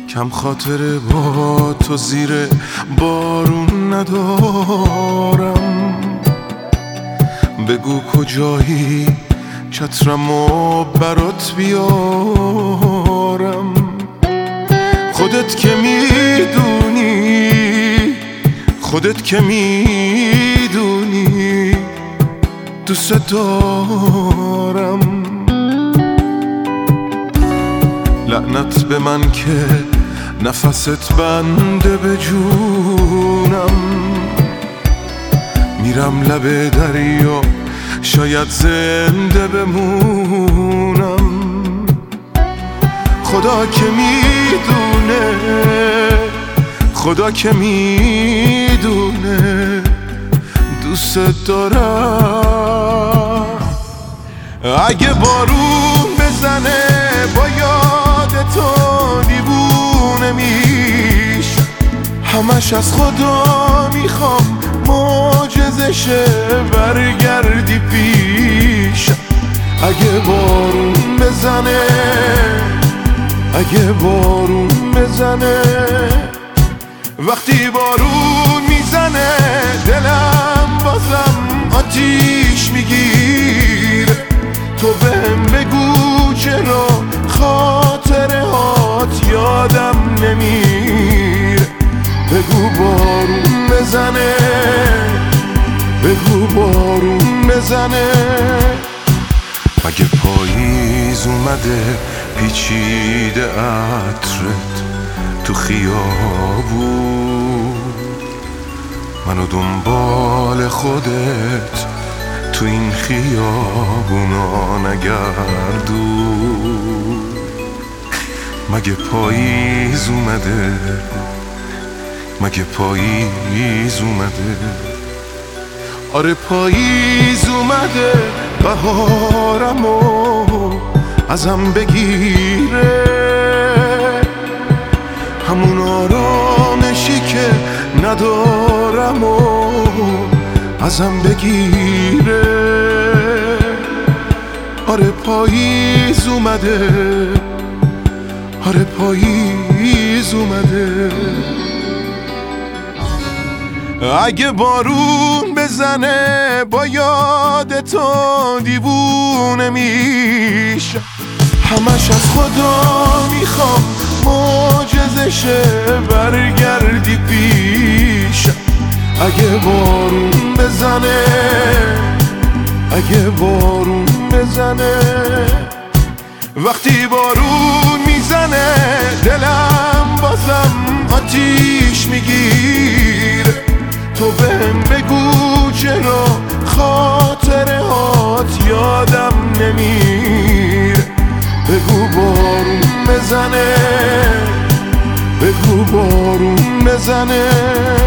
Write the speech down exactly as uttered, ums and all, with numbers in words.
کم خاطره با تو زیر بارون ندارم. بگو کجایی چترمو برات بیارم. خودت که میدونی خودت که میدونی دوست دارم. لعنت به من که نفست بنده به جونم. میرم لب دریا شاید زنده بمونم. خدا که میدونه خدا که میدونه دوست دارم. اگه بارون بزنه با یاد تو دیوونه میش. همش از خدا میخوام معجزشه برگردی پیش. اگه بارون بزنه اگه بارون بزنه وقتی بارون میزنه دلم بازم آتیش میگیره. تو بهم بگو چرا خاطره هات یادم نمیره. بگو بارون بزنه بگو بارون بزنه. مگه پاییز اومده پیچیده عطرت تو خیابون. منو دنبال خودت تو این خیابونا نگردون. مگه پاییز اومده مگه پاییز اومده. آره پاییز اومده بهارمو ازم بگیره. همون آرامشی که ندارم و ازم بگیره. آره پاییز اومده آره پاییز اومده. اگه بارون بزنه با یاد تو دیوونه میش. همش از خدا میخوام معجزشه برگردی پیش. اگه بارون بزنه اگه بارون بزنه وقتی بارون میزنه دلم بازم آتیش میگیره. تو بهم بگو چرا خاطره هات یادم نمیره. بگو بارون بزنه بگو بارون بزنه.